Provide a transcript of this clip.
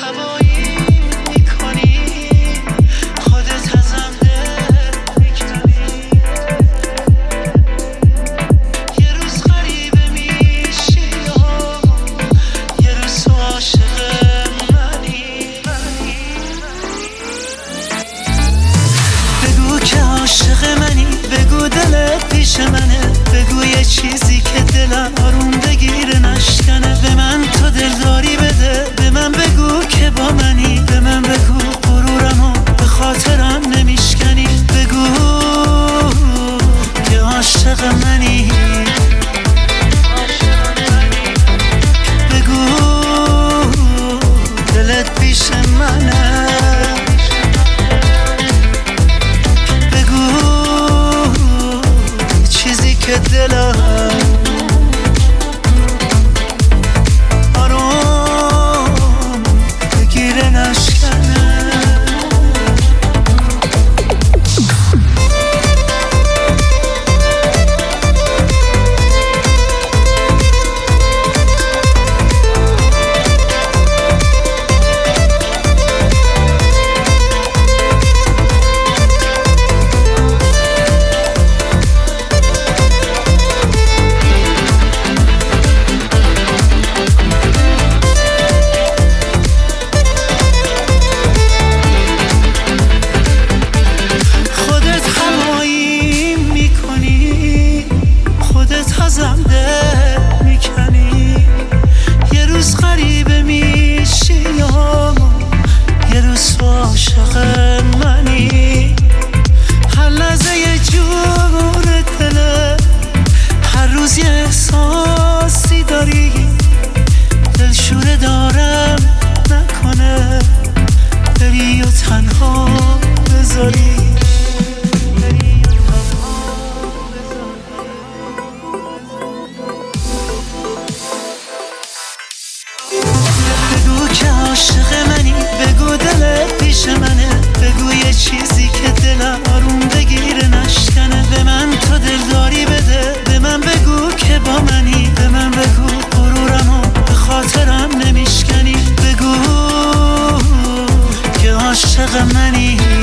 هوایی میکنی، خودت ازم دل میکنی. یه روز غریبه میشی، یه روز تو عاشق منی. بگو که عاشق منی، بگو دلت پیش منه، بگو یه چیزی که دلم آروم بگیره نشکنه. به من تو دلداری بده، به من بگو که با منی، به من بگو غرورمو به خاطرم نمیشکنی. بگو که عاشق منی، بگو دلت پیش منه، بگو چیزی که دلم آروم بگیره نشکنه. ازم دل میکنی، یه روز غریبه میشی، یه روز تو عاشق منی. هر لحظه یه جور دله، هر روز یه احساسی داری، دلشوره دارم نکنه بری و تنها بذاری. بگو که عاشق منی، بگو دلت پیش منه، بگو یه چیزی که دلم آروم بگیره نشکنه. به من تو دلداری بده، به من بگو که با منی، به من بگو غرورمو به خاطرم نمیشکنی. بگو که عاشق منی.